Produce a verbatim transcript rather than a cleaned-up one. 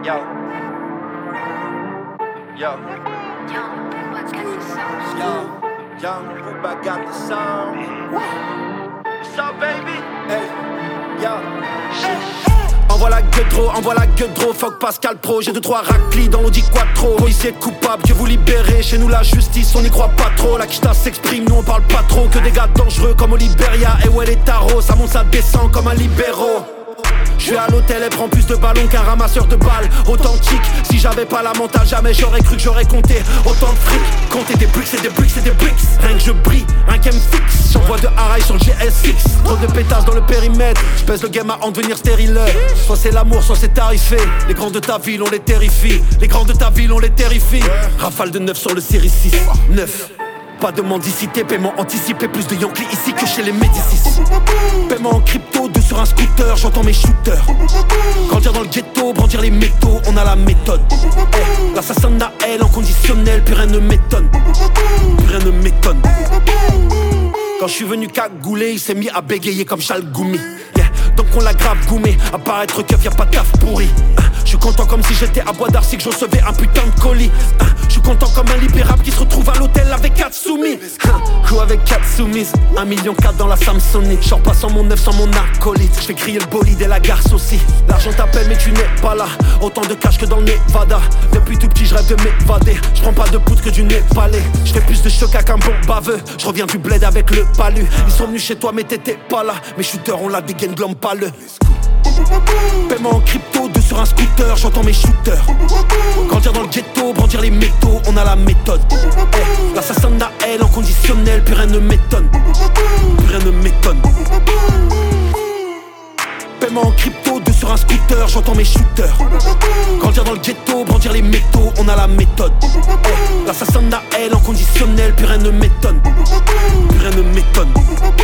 Yo. Yo. Yo. Young Booba got the sound. What's up, baby? Hey. Yo. Envoie la gueudreau, envoie la gueudreau, fuck Pascal Pro. J'ai deux trois raclis dans l'Audi Quattro. Policier coupable, que vous libérez. Chez nous la justice, on n'y croit pas trop. La quicheta s'exprime, nous on parle pas trop. Que des gars dangereux comme au Liberia. Et où elle est tarot, ça monte, ça descend comme un libéraux. Je suis à l'hôtel, elle prend plus de ballons qu'un ramasseur de balles. Authentique, si j'avais pas la mentale, jamais j'aurais cru que j'aurais compté autant de fric. Compter des bricks, c'est des bricks, c'est des bricks. Rien que je brille, rien qu'elle me fixe. J'envoie de haraï sur le G S X. Trop de pétasses dans le périmètre. Je pèse le game à en devenir stérile. Soit c'est l'amour, soit c'est tarifé. Les grands de ta ville, on les terrifie. Les grands de ta ville, on les terrifie. Rafale de neuf sur le série six. neuf. Pas de mendicité, paiement anticipé. Plus de Yankee ici que chez les Médicis. Paiement en crypto, deux sur un scooter, j'entends mes shooters. Grandir dans le ghetto, brandir les métaux, on a la méthode. Hey, l'assassin Naël en conditionnel, plus rien ne m'étonne. Plus rien ne m'étonne. Quand je suis venu cagoulé, il s'est mis à bégayer comme Charles Goumi. Yeah, donc on l'a grave goumé, à paraître keuf, y'a pas de taf pourri. Je suis content comme si j'étais à Bois d'Arcy, que je recevais un putain de colis. Je suis content comme un libérable qui se retrouve à l'hôtel avec quatre soumis. Coup avec quatre soumises, un million quatre dans la Samsonite. J'en passe sans mon neuf, sans mon acolyte. Je fais crier le bolide et la garce aussi. L'argent t'appelle mais tu n'es pas là. Autant de cash que dans le Nevada. Depuis tout petit je rêve de m'évader. Je prends pas de poudre que du népalais. Je fais plus de choc qu'un bon baveux. Je reviens du bled avec le palu. Ils sont venus chez toi mais t'étais pas là. Mes shooters ont la dégaine glom paleux. Paiement en crypto, deux sur un scooter, j'entends mes shooters. Grandir dans le ghetto, brandir les métaux, on a la méthode. Hey, l'assassin Naël en conditionnel, plus rien ne m'étonne. Plus rien ne m'étonne. Paiement en crypto, deux sur un scooter, j'entends mes shooters. Grandir dans le ghetto, brandir les métaux, on a la méthode. Hey, l'assassin Naël en conditionnel, plus rien ne m'étonne. Plus rien ne m'étonne.